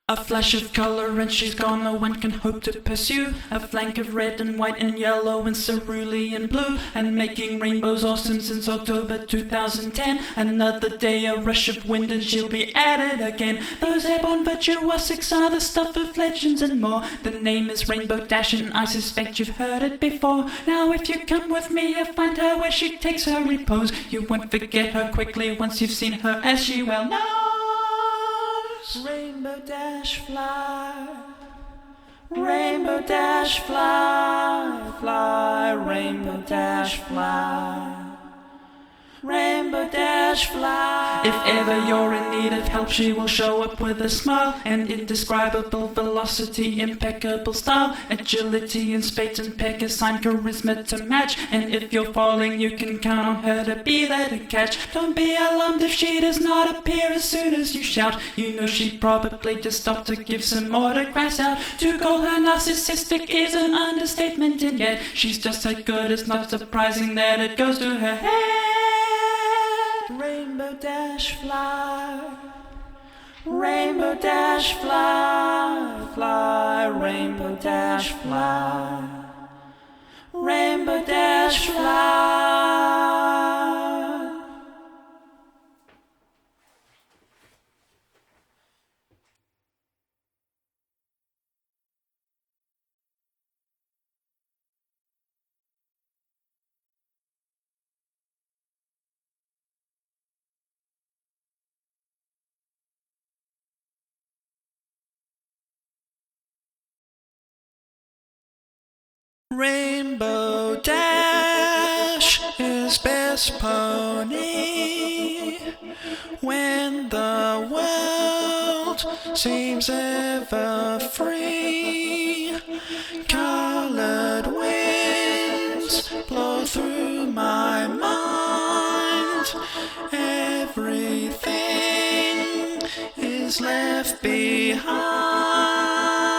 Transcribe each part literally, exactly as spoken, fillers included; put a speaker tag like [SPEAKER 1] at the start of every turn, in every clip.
[SPEAKER 1] A flash of color and she's gone, no one can hope to pursue. A flank of red and white and yellow and cerulean blue, and making rainbows awesome since October two thousand ten. Another day, a rush of wind and she'll be at it again. Those airborne virtuosics are the stuff of legends and more. The name is Rainbow Dash and I suspect you've heard it before. Now if you come with me, you'll find her where she takes her repose. You won't forget her quickly once you've seen her, as she well knows. Rainbow Dash fly, Rainbow Dash fly, fly, Rainbow Dash fly, Rainbow Dash fly. If ever you're in need of help, she will show up with a smile and indescribable velocity, impeccable style, agility in spades and peck, a sign charisma to match. And if you're falling, you can count on her to be there to catch. Don't be alarmed if she does not appear as soon as you shout. You know she'd probably just stop to give some autographs out. To call her narcissistic is an understatement, and yet she's just that good. It's not surprising that it goes to her head. Rainbow Dash fly, Rainbow Dash fly, fly, Rainbow Dash fly, Rainbow Dash fly. Rainbow Dash is best pony when the world seems ever free. Colored winds blow through my mind. Everything is left behind.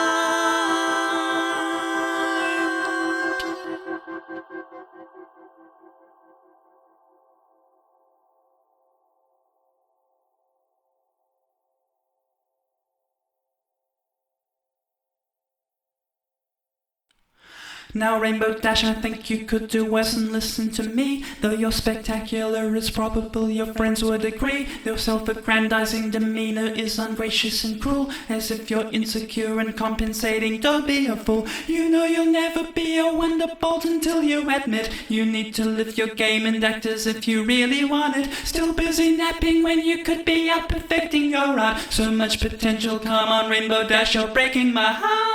[SPEAKER 1] Now Rainbow Dash, I think you could do worse than listen to me. Though you're spectacular, it's probable your friends would agree. Your self-aggrandizing demeanor is ungracious and cruel, as if you're insecure and compensating. Don't be a fool. You know you'll never be a wonderbolt until you admit you need to lift your game and act as if you really want it. Still busy napping when you could be out perfecting your art. So much potential, come on Rainbow Dash, you're breaking my heart.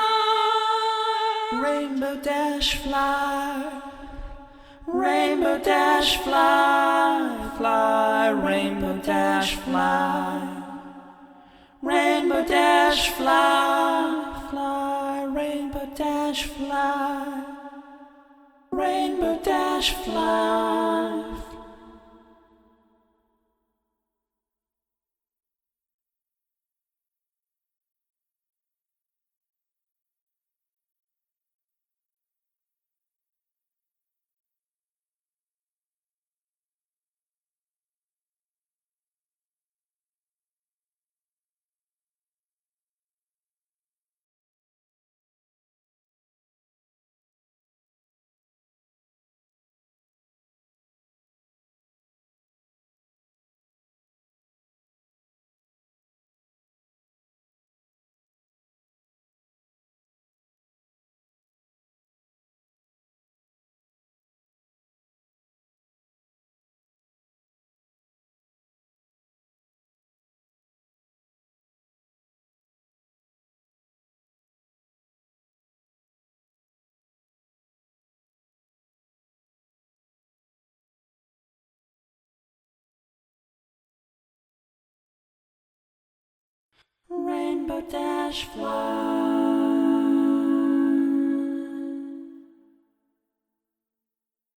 [SPEAKER 1] Rainbow Dash fly, Rainbow Dash fly, fly, Rainbow Dash fly, Rainbow Dash fly, fly, Rainbow Dash fly, Rainbow Dash fly. Rainbow Dash fly.